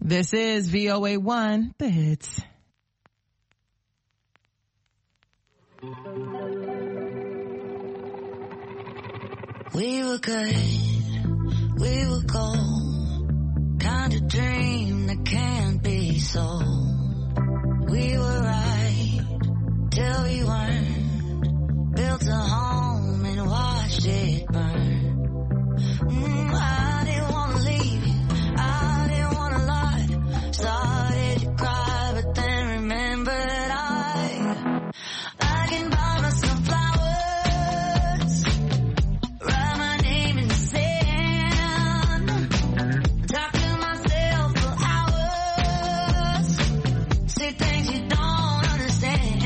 This is VOA1, the hits. We were good, we were gold, kind of dream that can't be sold. We were right till we weren't, built a home and watched it burn. I didn't wanna leave you, I didn't wanna lie, started to cry but then remembered I can buy myself flowers, write my name in the sand, talk to myself for hours, say things you don't understand.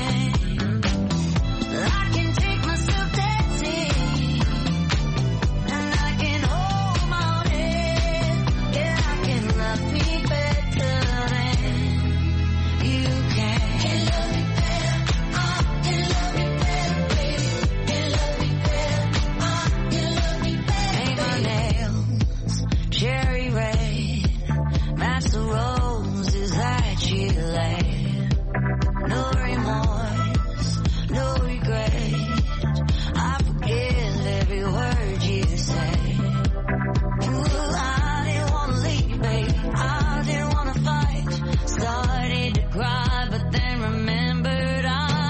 I can take myself dancing, and I can hold my own head. Yeah, I can love me better than you can. Can love me better, can love me better, baby. Can love me better, can love me better. Paint my nails cherry red, match the roses that you laid. No remorse, no regret, I forgive every word you say. Ooh, I didn't wanna leave, baby, I didn't wanna fight, started to cry but then remembered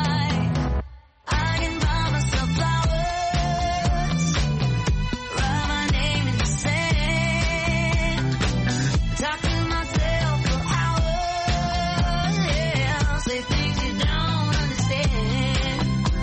I can buy myself flowers, write my name in the sand, talk to myself for hours, yeah, say things you don't understand.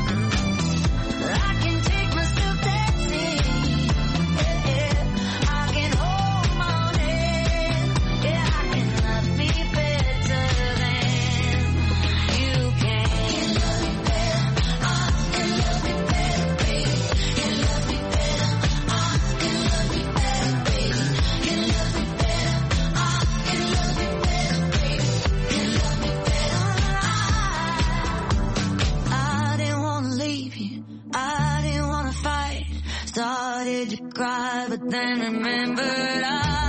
I can take myself dancing, yeah, I can hold my own head, yeah, I can love me better than you can. Can love me better, can love me better, baby. Can love me better, can love me better, baby. Can love me better, can love me better, baby. Can love me better. I didn't wanna leave you, I didn't wanna fight, started to cry but then remembered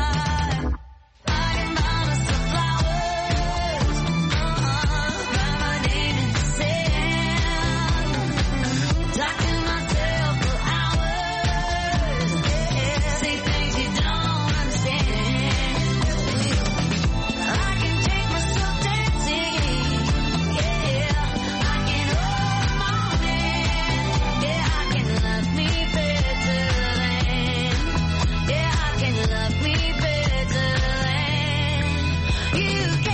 I can buy myself flowers, write my name in the sand, talk to myself for hours, yeah, say things you don't understand. I can take myself dancing, yeah, I can hold my own hand, yeah, I can love me better than, yeah, I can love me better than you can.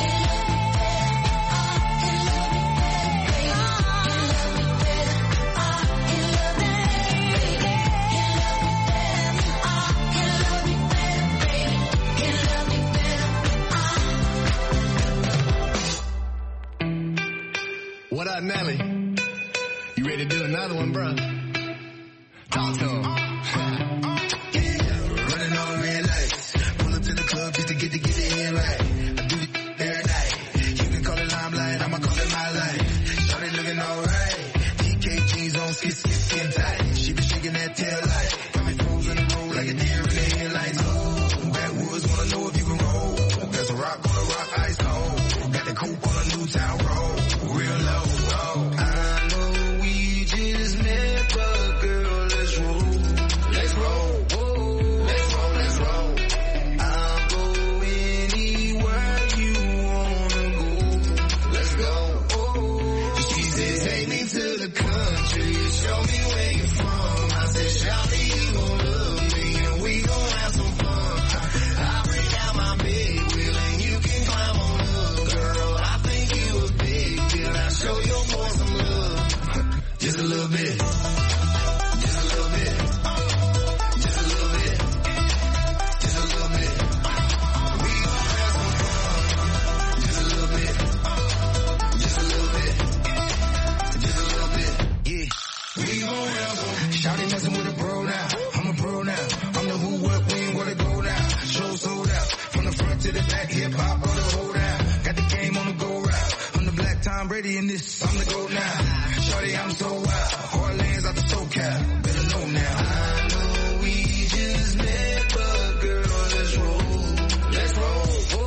What up, Nelly? You ready to do another one, bro? Talk to him. Running all red lights. Pull up to the club just to get the head right. I do it every night. You can call it limelight, I'ma call it my life. Shawty looking alright. DK jeans on, skin tight. She been shaking that tail light. Got me frozen in the road like a deer in the headlights. Oh, backwoods wanna know if you can roll. There's a rock on a rock, ice cold. Got the coupe on a Newtown road. Real low, oh. I know we just met, but girl, let's roll. Let's roll. Let's roll, let's roll. I'll go anywhere you wanna go. Let's go. She said, take me to the country, show me where you're from. I said, shawty, you gon' love me, and we gon' have some fun. I'll bring out my big wheel, and you can climb on up, girl. I think you a big deal. I'll show your boy some love. Just a little bit. Just a little bit. Just a little bit. Just a little bit. We gon' have some fun. Just a little bit. Just a little bit. Just a little bit. Yeah. We gon' have some. Shawty messing with a pro now. I'm a pro now. I'm the who, what, when, where to go now. Show sold out. From the front to the back, hip hop on the hold down. Got the game on the go route. I'm the black Tom Brady in this. I'm the GOAT now. Shawty, I'm so wild. Heartlands out the SoCal. Better know now. I know we just met, but girl, let's roll. Let's roll.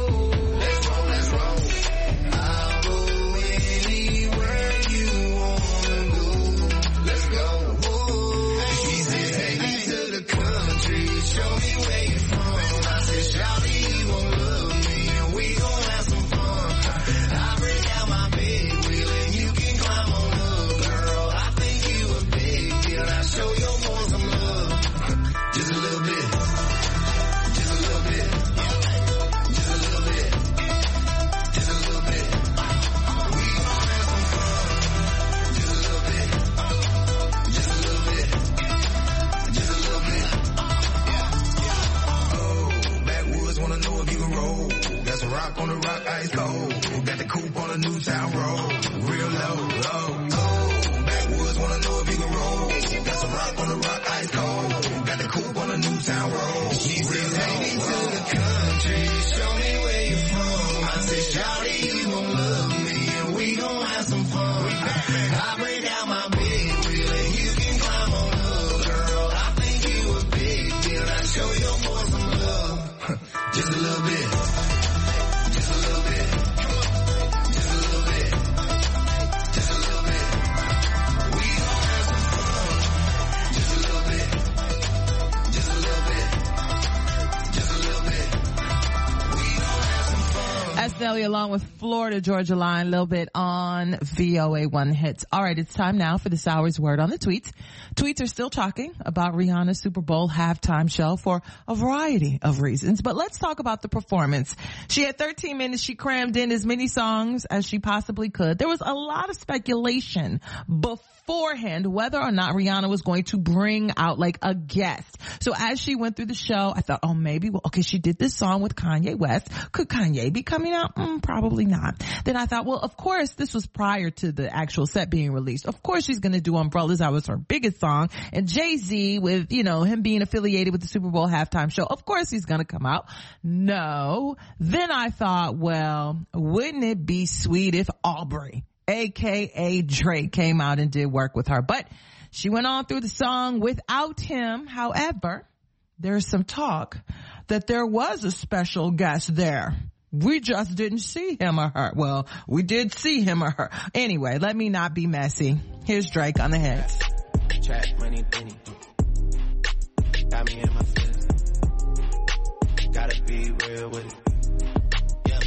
rock on the rock, ice cold. Got the coupe on a new town road. Real low, low, low. Backwoods wanna know if you can roll. Got some rock on the rock, ice cold. Got the coupe on a new town road. She said, take me to the country, show me where you from. I said, shawty, you gon' love me, and we gon' have some fun. I break out my big wheel, and you can climb on up, girl. I think you a big deal. I show your boy some love, just a little bit, just a little bit, just a little bit, just a little bit. We gon' have some fun, just a little bit, just a little bit, just a little bit. We gon' have some fun. That's Nelly along with Florida Georgia Line, a little bit on VOA1 Hits. All right, it's time now for this hour's word on the tweets. Tweets are still talking about Rihanna's Super Bowl halftime show for a variety of reasons, but let's talk about the performance. She had 13 minutes. She crammed in as many songs as she possibly could. There was a lot of speculation beforehand whether or not Rihanna was going to bring out like a guest. So as she went through the show, I thought, oh, maybe, well, okay, she did this song with Kanye West. Could Kanye be coming out? Probably not. Then I thought, well, of course, this was prior to the actual set being released. Of course, she's going to do Umbrellas. That was her biggest song. And Jay-Z, with, you know, him being affiliated with the Super Bowl halftime show, of course he's going to come out. No. Then I thought, well, wouldn't it be sweet if Aubrey, aka Drake, came out and did work with her? But she went on through the song without him. However, there's some talk that there was a special guest there. We just didn't see him or her. Well, we did see him or her. Anyway, let me not be messy. Here's Drake on the hits. Trap money, penny. Got me in my feelings. Gotta be real with it. Yeah.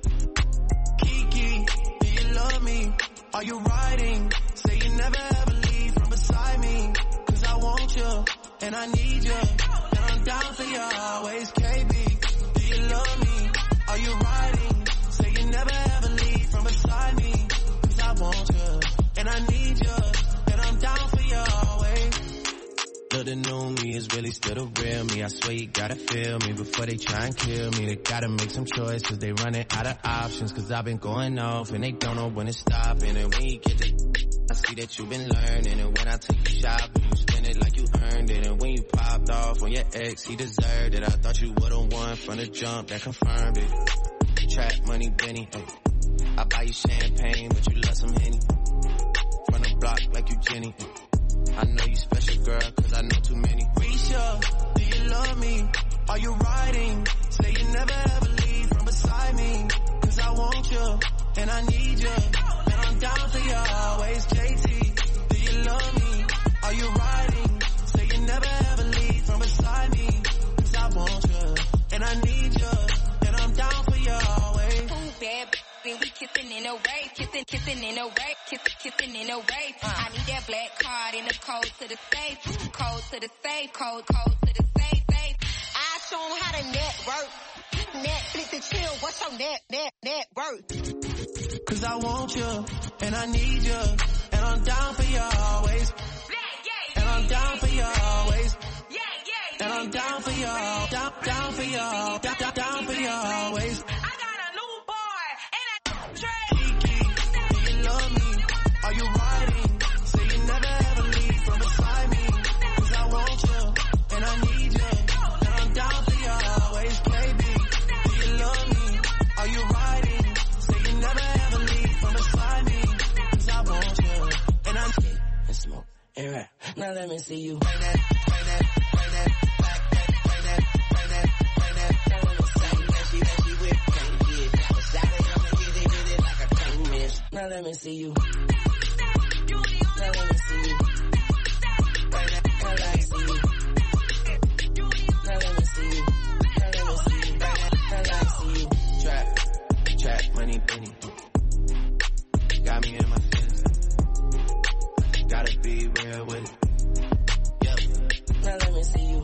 Kiki, do you love me? Are you riding? Say you never ever leave from beside me. Cause I want you, and I need you. And I'm down for you always, KB. Do you love me? Are you riding? Say you never ever leave from beside me. Cause I want you, and I need you. And I'm down for you always. Look, the new me is really still the real me. I swear you gotta feel me before they try and kill me. They gotta make some choices, they running out of options. Cause I've been going off and they don't know when to stop. And when you get the I see that you've been learning. And when I take you shopping, you spend it like you earned it. And when you popped off on your ex, he deserved it. I thought you would've won from the jump, that confirmed it. Trap money, Benny, ay. I buy you champagne, but you love some Henny. From the block like you Jenny. I know you special, girl, cause I know too many. Risha, do you love me? Are you riding? Say you never ever leave from beside me. Cause I want you, and I need you. And I'm down for you always, JT. Do you love me? Are you riding? Say you never ever leave from beside me. Cause I want you, and I need you. And I'm down for you always. Ooh, bad we kissing in a wave, kissing in a wave, kissing in a wave. I need that black card in the code to the safe, code to the safe, code to the safe, safe. I show 'em how to network. Netflix and chill, what's your net worth? Cause I want you, and I need you, and I'm down for you always. And I'm down for you always. And I'm down for you, down for you, down for you always. Are you riding? Say you never ever leave from beside me. Cause I want you, and I need you. And I'm down for you always, baby. Do you love me? Are you riding? Say you never ever leave from beside me. Cause I want you, and I'm and smoke and rap. Now let me see you. Bring that, bring that, bring that, back that, bring that, bring that, bring that. Now let me see you. That she whip, can't get a shot it, I'ma get it like a can't miss. Now let me see you. Now let me see you. Now let me see you. Now let me see you. Now let me see you. Now let me see you. Trap money, penny. Got me in my feelings. Gotta be real with it. Yep. Now let me see you.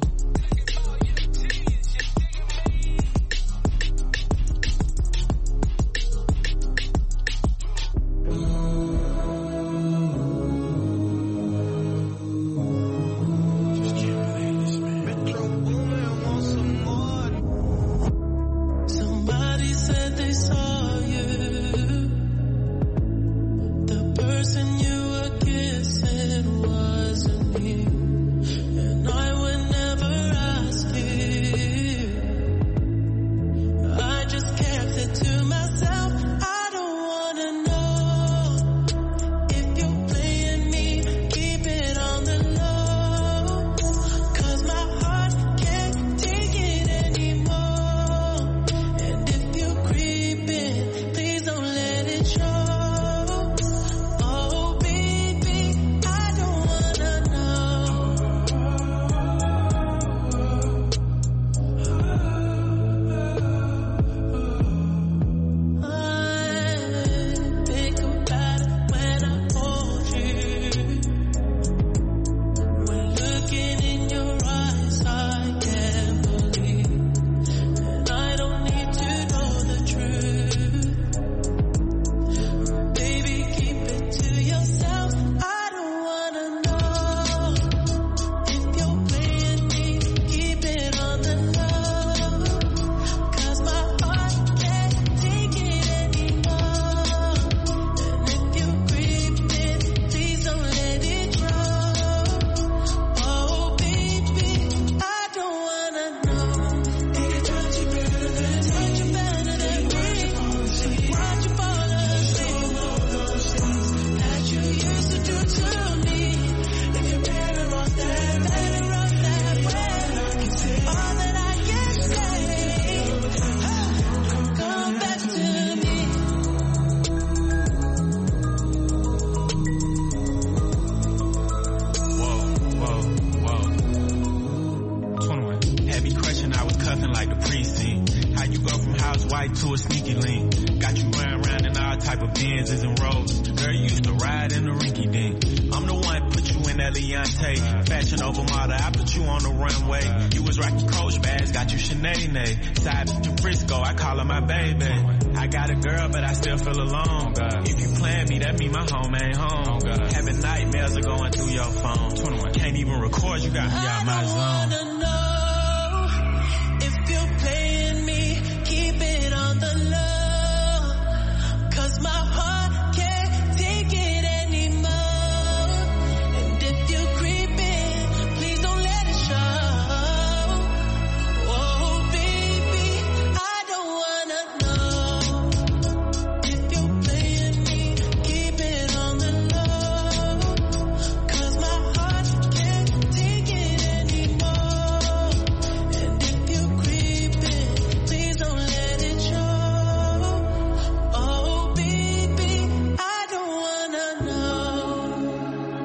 Gloss white to a sneaky link. Got you round in all type of Benzes and Rolls. Girl, you used to ride in the rinky dink. I'm the one put you in that Leontay. Fashion over model, I put you on the runway. You was rocking Coach bags, got you Sinead. Side to Frisco, I call her my baby. I got a girl, but I still feel alone. If you plan me, that mean my home ain't home. Having nightmares are going through your phone. 21. Can't even record, you got me out my zone. I wanna know if you're playing me, keep it on the low. 'Cause my heart can't take it anymore. And if you're creeping, please don't let it show. Oh, baby, I don't wanna know if you're playing me, keep it on the low. 'Cause my heart can't take it anymore. And if you're creeping, please don't let it show. Oh, baby, I don't wanna know.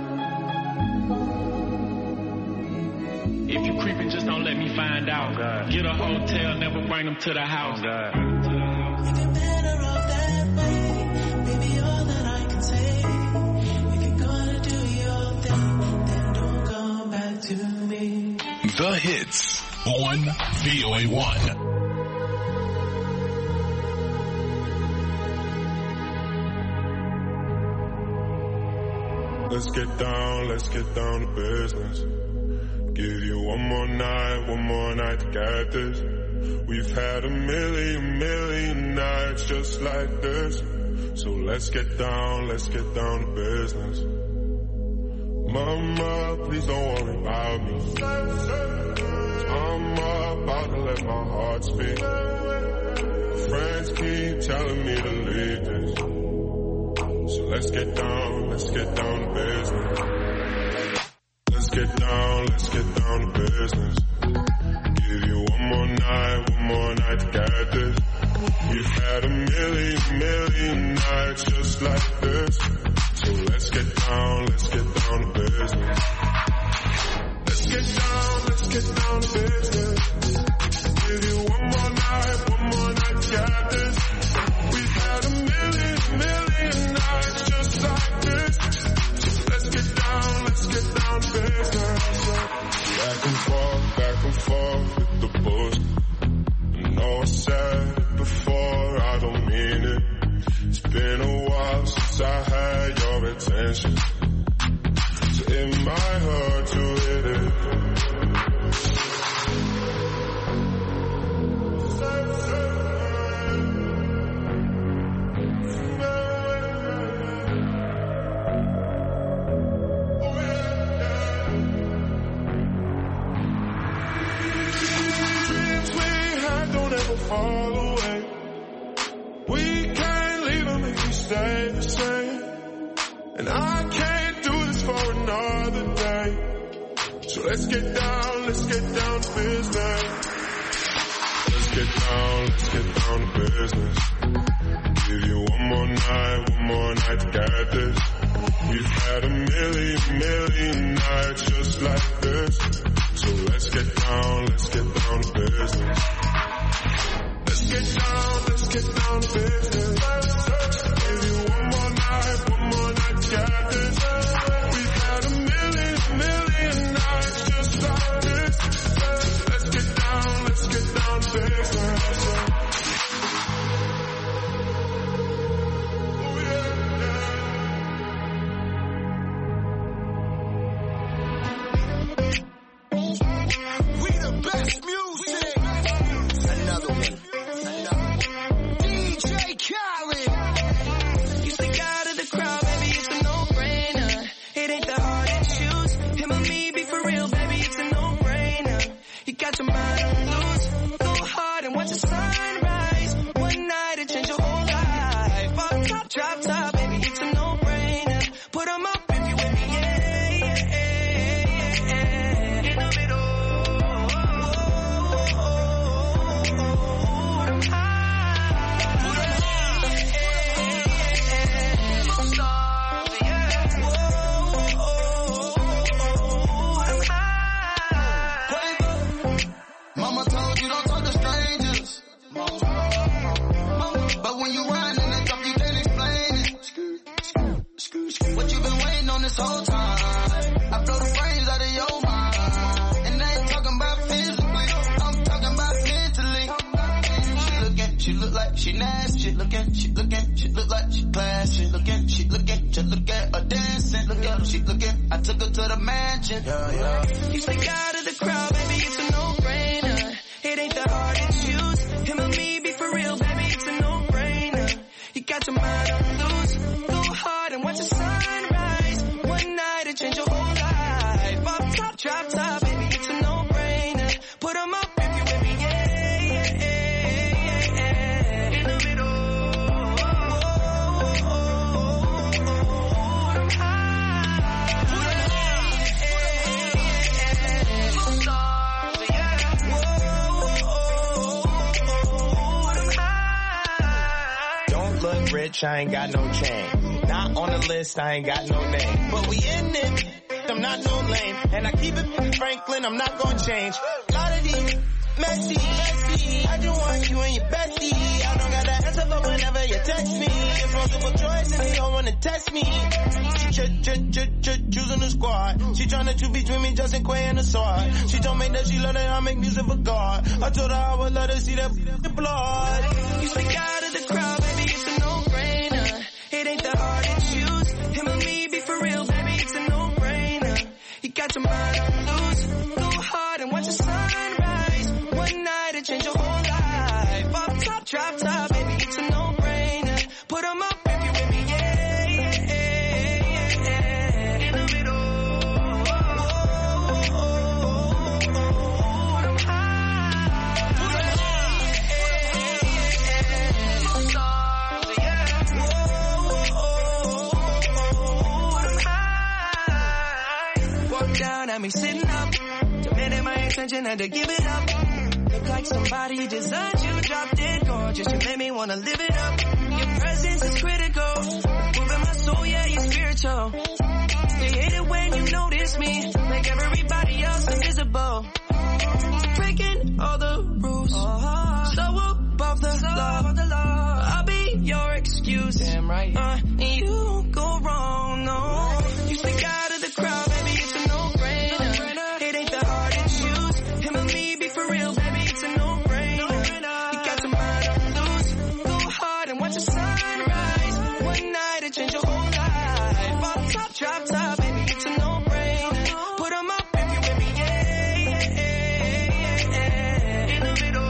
If you creeping, just don't let me find out. Get a hotel, never bring them to the house. You're better off that way. Baby, all that I can say. If you're gonna do your thing, then don't come back to me. The hits on VOA1. Let's get down to business. Give you one more night to get this. We've had a million nights just like this. So let's get down to business. Mama, please don't worry about me. I'm about to let my heart speak. Friends keep telling me to leave this. So let's get down to business. Let's get down to business. Give you one more night to get this. We've had a million nights just like this. So let's get down to business. Let's get down to business. Give you one more night to get this. We've had a million nights just like this. So let's get down to business. Back and forth with the bullshit. I know I said it before, I don't mean it. It's been a while since I had your attention. So it might hurt to hit it. Dreams we had don't ever fall away. We can't leave them if we stay the same. And I can't do this for another day. So let's get down to business. Let's get down to business. Give you one more night to get this. We've had a million nights just like this. So let's get down to business. Let's get down to business. Give you one more night to get this. We've had a million nights just like this. Let's get down to business. Oh yeah. We the best music. Another one. DJ Khaled. You stick out of the crowd, baby, it's a no-brainer. It ain't that hard to choose. Him or me, be for real, baby, it's a no-brainer. You got your mind on loose. Go hard and watch the sunrise. One night it change your whole life. Off top, drop top, baby, it's a no-brainer. Put 'em up if you with me, yeah. In the middle. I'm high. I'm sorry, yeah. I'm high. Mama told you don't talk to strangers. She look like she nasty. She look like she classy. She look at her dancing. Look at her, she looking. I took her to the mansion. Yeah. You stick out of the crowd, baby, it's a no-brainer. It ain't that hard to choose. Him or me, be for real, baby, it's a no-brainer. You got your mind on loose. Go hard and watch the sunrise. One night it change your whole life. Up top, drop top, baby, it's a no-brainer. Put 'em up if you with me, yeah. In the middle. Don't look rich, I ain't got no chain. Not on the list, I ain't got no name. But we in it, I'm not no lame. And I keep it Franklin, I'm not gonna change. Lot of these messy. I just want you and your bestie. I don't got that answer, but whenever you text me, it's multiple choice and you don't wanna test me. Choosing the squad. She tryna choose between me, Justin Quay and the sword. She told me that she love that I make music for God. I told her I would let her see that blood. You stick out of the crowd, baby, it's a no-brainer. It ain't that hard to choose. Him or me, be for real, baby, it's a no-brainer. You got your mind on loose. Go hard and watch the sunrise. One night it change your whole life. Up top, drop top, baby, it's a no-brainer. Put 'em up if you with me, yeah. In the middle. Walk down at me sitting up, demanding my attention, had to give it up. Look like somebody designed you, drop dead gorgeous. You made me wanna live it up. Your presence is critical, moving my soul, yeah, you're spiritual. They hate it when you notice me, make everybody else invisible. Breaking all the rules, so above the law. I'll be your excuse, damn right. You don't go wrong, no. You stick out of the crowd, baby, it's a no-brainer. It ain't that hard to choose. Him or me, be for real, baby, it's a no-brainer. You got your mind on loose. Go hard and watch the sunrise. One night it change your whole life. Up top, drop top, baby, it's a no-brainer. Put 'em up if you with me, yeah. In the middle,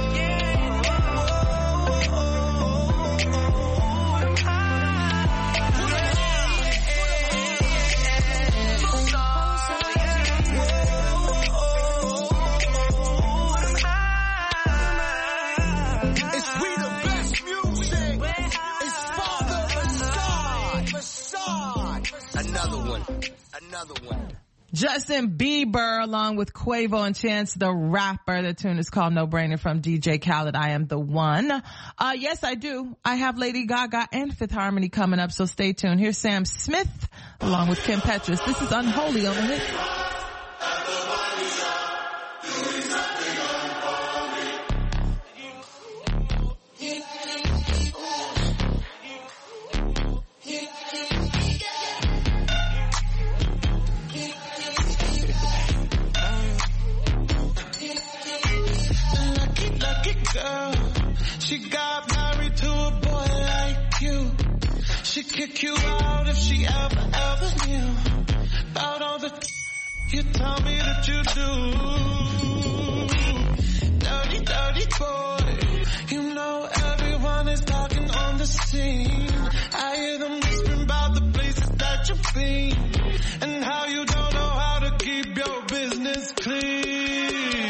It's we the best music. It's Father Facade. Another one. Justin Bieber along with Quavo and Chance the Rapper. The tune is called No Brainer from DJ Khaled. I Am the One. Yes, I do. I have Lady Gaga and Fifth Harmony coming up, so stay tuned. Here's Sam Smith along with Kim Petras. This is Unholy on the hit. Lucky girl, she got married to a boy like you. She'd kick you out if she ever knew about all the you tell me that you do. Dirty boy, you know everyone is talking on the scene. I hear them whispering about the places that you've been and how you don't know how to keep your business clean.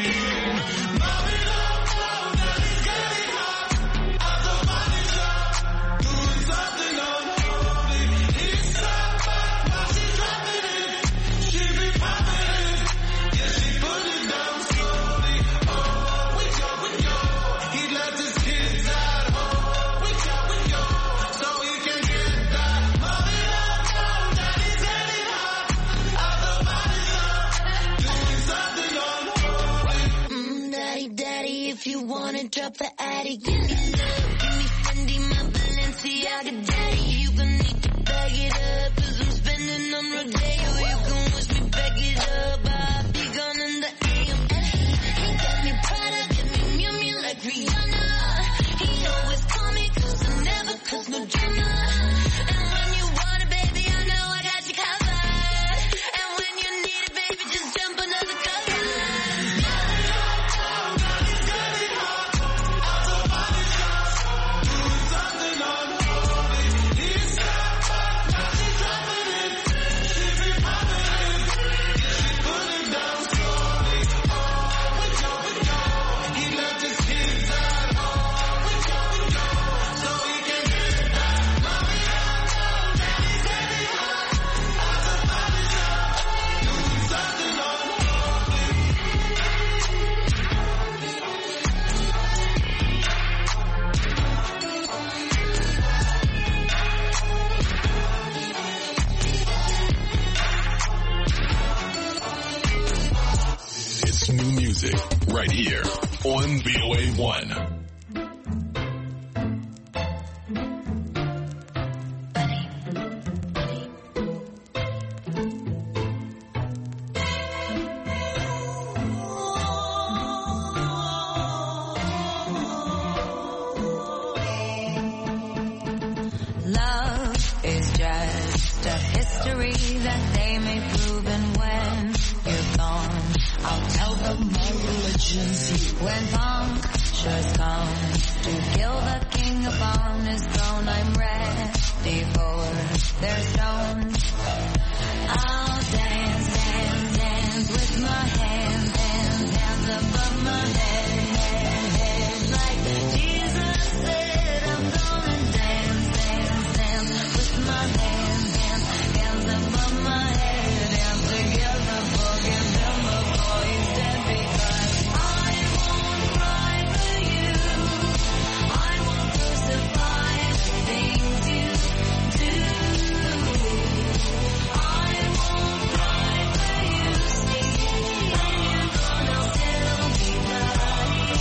If you wanna drop the attic, give me love, give me Fendi, my Balenciaga daddy. You gon' need to bag it up, 'cause I'm spending on Rodeo. You can wish me back it up, I'll be gone in the AM. And he got me Prada, give me Miu Miu like Rihanna. He always right here on VOA1. Love is just a history that they may prove, and when you're gone, I'll tell them my religion's you. When punctures come to kill the king upon his throne, I'm ready for their stones. I'll dance, dance, dance with my hands, hands, hands above my head, head, like Jesus said, I'm gonna dance, dance, dance with my hands, hands, hands above my head, dance together, forgive him before he's dead, because I won't cry for you, I won't crucify the things you do, I won't cry for you, see, and you're gonna still be bloody,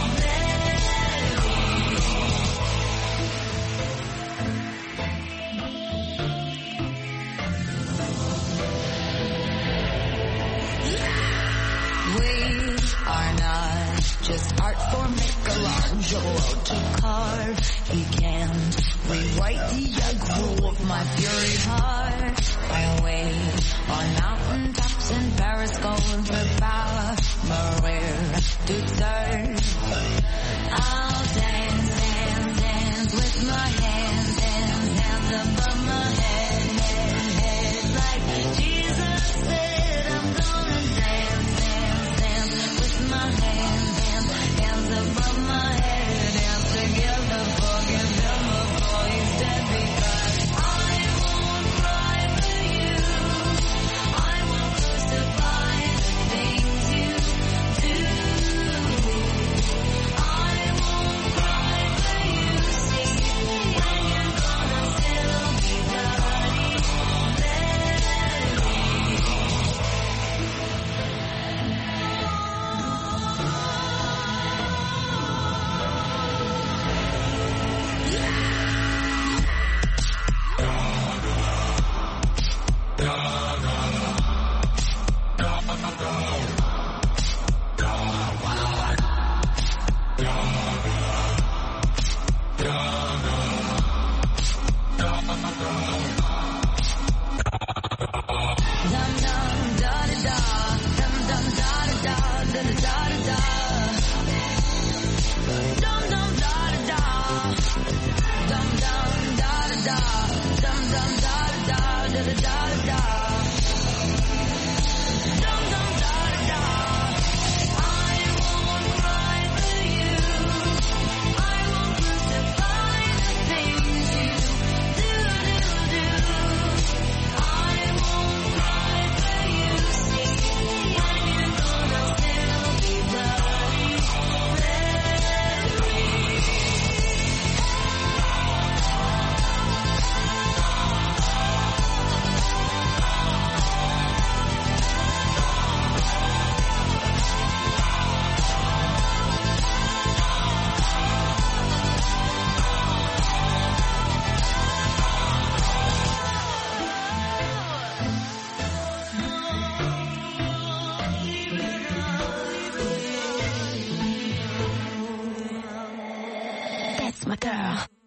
we are not just art for Michelangelo to carve. He can't rewrite the aggro of my fury heart. I wait on mountain tops in Paris, going for power, Maria to serve. I'll dance, dance, dance with my hands, hands, hands above my head, head, like Jesus said, I'm gonna dance, dance, dance with my hands, hands, hands above my head, dance together, forgive him before he's dead, because I won't cry for you, I won't crucify the things you do, I won't cry for you, see, and you're gonna still be bloody, dum dum da da da, dum dum da da da, da da da da. Dum dum da da da, dum dum da da da, dum dum da da da, da da da da. Dum dum da da da. I won't cry for you, I won't crucify the things you do. I won't cry for you, see, and you're gonna still be bloody, that's my girl.